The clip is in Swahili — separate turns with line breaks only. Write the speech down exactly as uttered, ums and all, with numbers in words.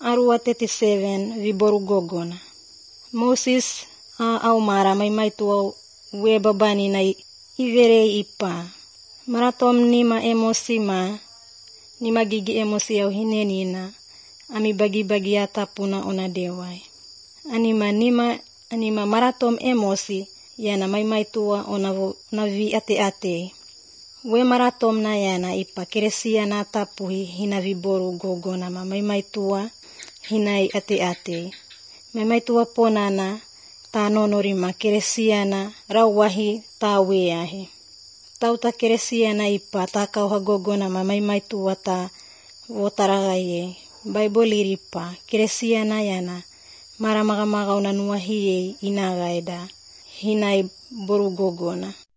Arua thirty-seven viboru gogona. Moses uh, au mara mai mai tua we babani na ivere ipa. Maratom nima emosi ma, nima gigi emosi au hinenina, ami bagi-bagi atapuna ona dewai. Anima nima, anima maratom emosi, yana mai mai tua ona, ona vi ate-ate. We maratom na yana ipa keresia na atapuhi hina viboru gogona ma mai mai tua hinai ate-ate. Mai mai tua ponana ta nonorima keresia na rawahi ta weahe. Tau ta keresia na ipa ta kauha gogona ma mai mai tua ta wotaragaye. Bible iripa keresia na yana mara maga maga una nuahiye inagaida hinai boru gogona.